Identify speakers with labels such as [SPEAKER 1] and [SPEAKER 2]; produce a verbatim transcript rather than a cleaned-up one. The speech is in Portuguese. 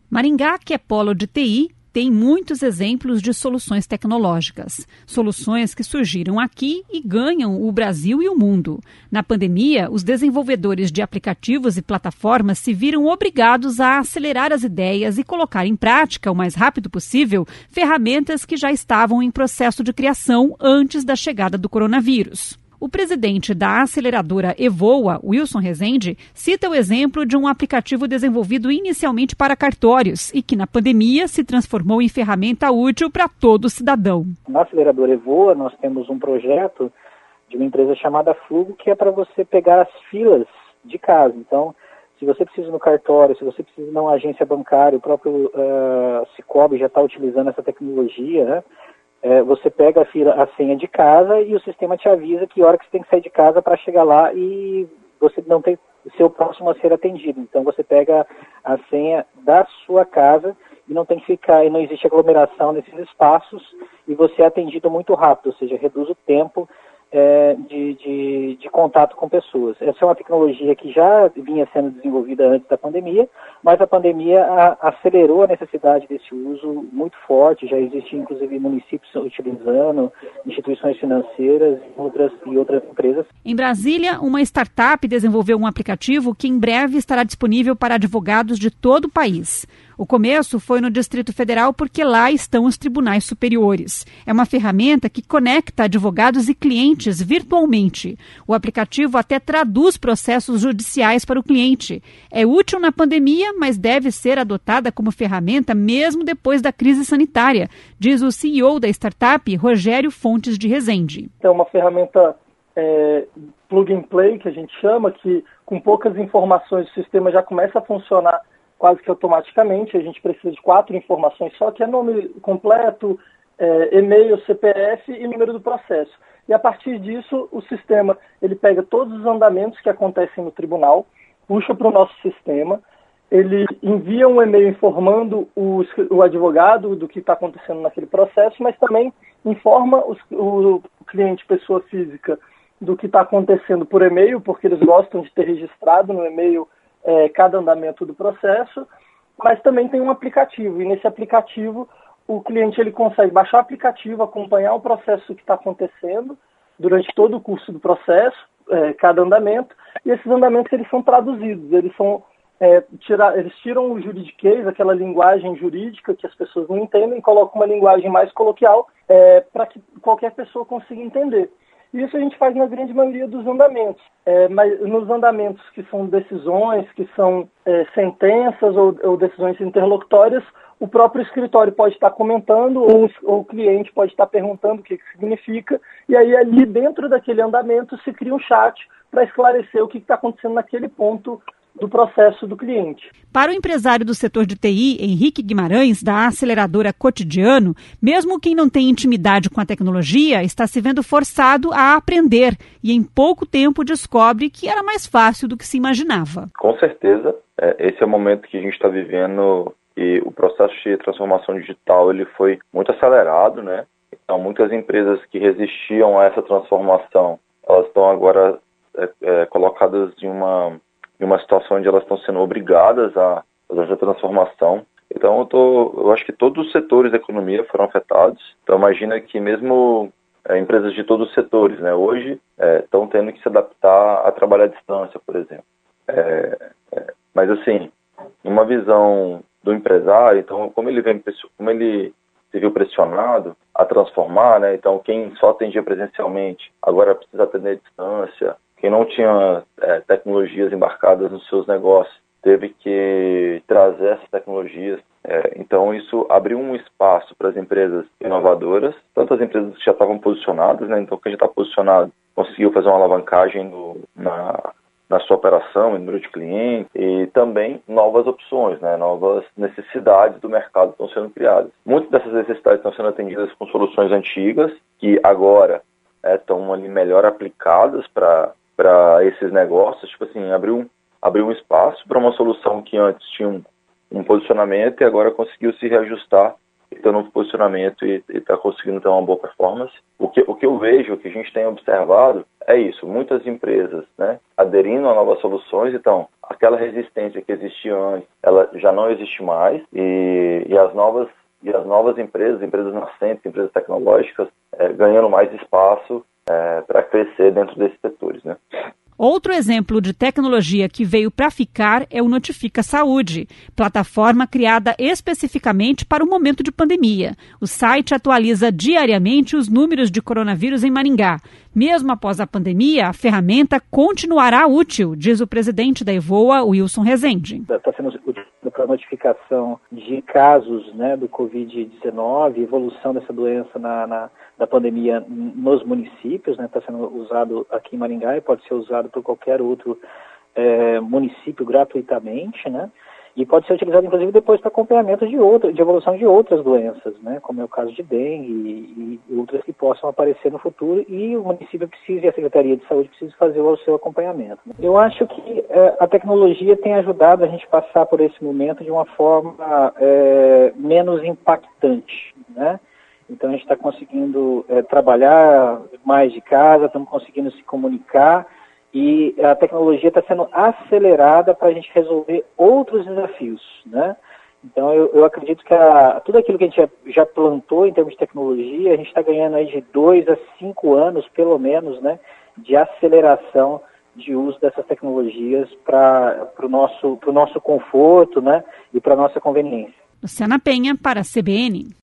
[SPEAKER 1] Maringá, que é polo de T I, tem muitos exemplos de soluções tecnológicas. Soluções que surgiram aqui e ganham o Brasil e o mundo. Na pandemia, os desenvolvedores de aplicativos e plataformas se viram obrigados a acelerar as ideias e colocar em prática, o mais rápido possível, ferramentas que já estavam em processo de criação antes da chegada do coronavírus. O presidente da aceleradora Evoa, Wilson Rezende, cita o exemplo de um aplicativo desenvolvido inicialmente para cartórios e que, na pandemia, se transformou em ferramenta útil para todo cidadão.
[SPEAKER 2] Na aceleradora Evoa, nós temos um projeto de uma empresa chamada Flugo, que é para você pegar as filas de casa. Então, se você precisa ir no cartório, se você precisa ir numa agência bancária, o próprio uh, Cicobi já está utilizando essa tecnologia, né? É, você pega a, fila, a senha de casa e o sistema te avisa que hora que você tem que sair de casa para chegar lá e você não tem ser o próximo a ser atendido. Então você pega a senha da sua casa e não tem que ficar, e não existe aglomeração nesses espaços e você é atendido muito rápido, ou seja, reduz o tempo é, de, de, de contato com pessoas. Essa é uma tecnologia que já vinha sendo desenvolvida antes da pandemia, mas a pandemia a, acelerou a necessidade desse uso muito forte. Já existem, inclusive, municípios utilizando, instituições financeiras e outras, e outras empresas.
[SPEAKER 1] Em Brasília, uma startup desenvolveu um aplicativo que em breve estará disponível para advogados de todo o país. O começo foi no Distrito Federal porque lá estão os tribunais superiores. É uma ferramenta que conecta advogados e clientes virtualmente. O aplicativo até traduz processos judiciais para o cliente. É útil na pandemia, mas deve ser adotada como ferramenta mesmo depois da crise sanitária, diz o C E O da startup, Rogério Fontes de Rezende.
[SPEAKER 3] É uma ferramenta é, plug and play, que a gente chama, que com poucas informações o sistema já começa a funcionar quase que automaticamente. A gente precisa de quatro informações só, que é nome completo, é, e-mail, C P F e número do processo. E a partir disso, o sistema ele pega todos os andamentos que acontecem no tribunal, puxa para o nosso sistema, ele envia um e-mail informando o, o advogado do que está acontecendo naquele processo, mas também informa os, o cliente, pessoa física, do que está acontecendo por e-mail, porque eles gostam de ter registrado no e-mail É, cada andamento do processo, mas também tem um aplicativo, e nesse aplicativo o cliente ele consegue baixar o aplicativo, acompanhar o processo que está acontecendo durante todo o curso do processo, é, cada andamento, e esses andamentos eles são traduzidos, eles, são, é, tira, eles tiram o juridiquês, aquela linguagem jurídica que as pessoas não entendem, e colocam uma linguagem mais coloquial é, para que qualquer pessoa consiga entender. Isso a gente faz na grande maioria dos andamentos, é, mas nos andamentos que são decisões, que são é, sentenças ou, ou decisões interlocutórias, o próprio escritório pode estar comentando ou, ou o cliente pode estar perguntando o que, que significa, e aí ali dentro daquele andamento se cria um chat para esclarecer o que está acontecendo naquele ponto do processo do cliente.
[SPEAKER 1] Para o empresário do setor de T I, Henrique Guimarães, da aceleradora Cotidiano, mesmo quem não tem intimidade com a tecnologia está se vendo forçado a aprender e em pouco tempo descobre que era mais fácil do que se imaginava.
[SPEAKER 4] Com certeza, esse é o momento que a gente está vivendo e o processo de transformação digital ele foi muito acelerado, né? Então muitas empresas que resistiam a essa transformação, elas estão agora é, é, colocadas em uma em uma situação onde elas estão sendo obrigadas a fazer essa transformação. Então, eu, tô, eu acho que todos os setores da economia foram afetados. Então, imagina que mesmo é, empresas de todos os setores, né, hoje estão é, tendo que se adaptar a trabalhar à distância, por exemplo. É, é, mas, assim, numa visão do empresário, então, como ele, vem, como ele se viu pressionado a transformar, né, então, quem só atendia presencialmente agora precisa atender à distância. Quem não tinha é, tecnologias embarcadas nos seus negócios teve que trazer essas tecnologias. É, então, isso abriu um espaço para as empresas inovadoras, tanto as empresas que já estavam posicionadas, né? Então, quem já está posicionado conseguiu fazer uma alavancagem no, na, na sua operação, em número de clientes, e também novas opções, né? Novas necessidades do mercado estão sendo criadas. Muitas dessas necessidades estão sendo atendidas com soluções antigas, que agora é, estão ali melhor aplicadas para para esses negócios, tipo assim, abriu um, abriu um espaço para uma solução que antes tinha um, um posicionamento e agora conseguiu se reajustar e ter um novo posicionamento e está conseguindo ter uma boa performance. O que, o que eu vejo, o que a gente tem observado é isso, muitas empresas, né, aderindo a novas soluções. Então, aquela resistência que existia antes, ela já não existe mais e, e as novas e as novas empresas, empresas nascentes, empresas tecnológicas, é, ganhando mais espaço é, para crescer dentro desses setores, né?
[SPEAKER 1] Outro exemplo de tecnologia que veio para ficar é o Notifica Saúde, plataforma criada especificamente para o momento de pandemia. O site atualiza diariamente os números de coronavírus em Maringá. Mesmo após a pandemia, a ferramenta continuará útil, diz o presidente da Evoa, Wilson Rezende.
[SPEAKER 2] Está sendo utilizado para notificação de casos, né, do covid dezenove, evolução dessa doença na, na, da pandemia nos municípios, né, está sendo usado aqui em Maringá e pode ser usado por qualquer outro é, município gratuitamente, né? E pode ser utilizado, inclusive, depois para acompanhamento de, outra, de evolução de outras doenças, né? Como é o caso de dengue e, e outras que possam aparecer no futuro, e o município precisa, e a Secretaria de Saúde precisa fazer o seu acompanhamento. Eu acho que é, a tecnologia tem ajudado a gente passar por esse momento de uma forma é, menos impactante, né? Então a gente está conseguindo é, trabalhar mais de casa, estamos conseguindo se comunicar, e a tecnologia está sendo acelerada para a gente resolver outros desafios, né? Então eu, eu acredito que a, tudo aquilo que a gente já, já plantou em termos de tecnologia, a gente está ganhando aí de dois a cinco anos, pelo menos, né, de aceleração de uso dessas tecnologias para o nosso, pro nosso conforto, né, e para a nossa conveniência.
[SPEAKER 1] Luciana Penha, para a C B N.